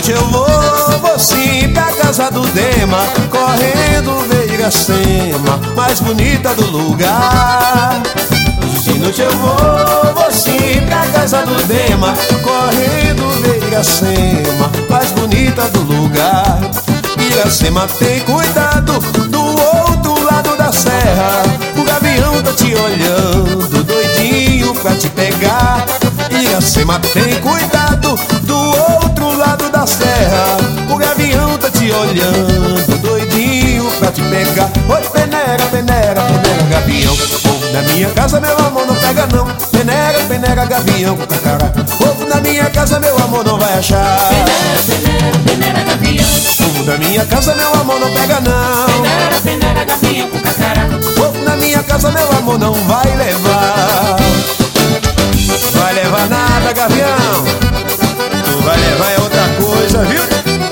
noite eu vou sim pra casa do Dema, correndo ver Iracema, mais bonita do lugar. De noite eu vou sim pra casa do Dema, correndo ver Iracema, mais bonita do lugar. Iracema, tem cuidado do outro lado da serra, o gavião tá te olhando, doidinho pra te pegar. Iracema, tem cuidado do outro lado da serra, o gavião tá te olhando, doidinho pra te pegar. Oi, peneira, peneira, peneira, gavião, povo da minha casa, meu amor, não pega não. Peneira, peneira, gavião com cacará, povo da minha casa, meu amor, não vai achar. Peneira, peneira, peneira, gavião, Povo da minha casa, meu amor, não pega não. peneira, peneira, gavião com cacará. Povo da minha casa, meu amor, não vai levar. Vai levar nada, gavião, tu vai levar é outra coisa, viu?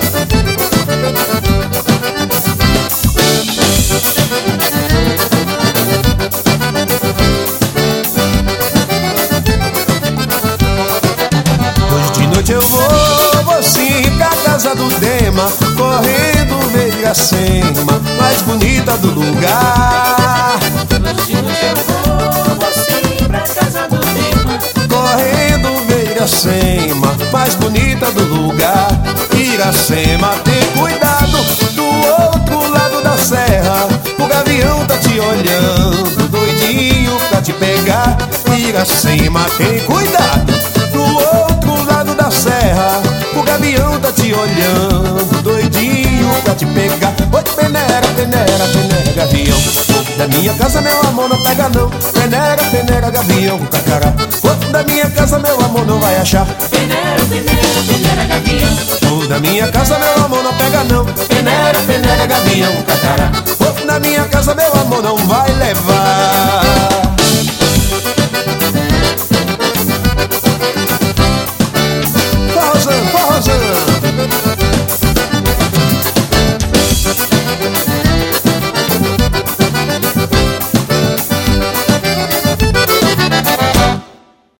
Hoje de noite eu vou sim pra casa do Dema, correndo ver Iracema, mais bonita do lugar. Hoje de noite eu vou sim pra casa do Dema, Correndo ver Iracema, mais bonita do lugar. Iracema, tem cuidado do outro lado da serra, o gavião tá te olhando, doidinho pra te pegar. Iracema, tem cuidado do outro lado da serra, o gavião tá te olhando, doidinho pra te pegar. Oi, peneira, peneira, peneira, gavião, povo da minha casa, meu amor, não pega não. Peneira, peneira, gavião com cacará, povo da minha casa, meu amor, não vai achar. peneira, peneira, peneira, gavião, Povo da minha casa, meu amor, não pega não. Peneira, peneira, gavião com cacará, povo da minha casa, meu amor, não vai levar.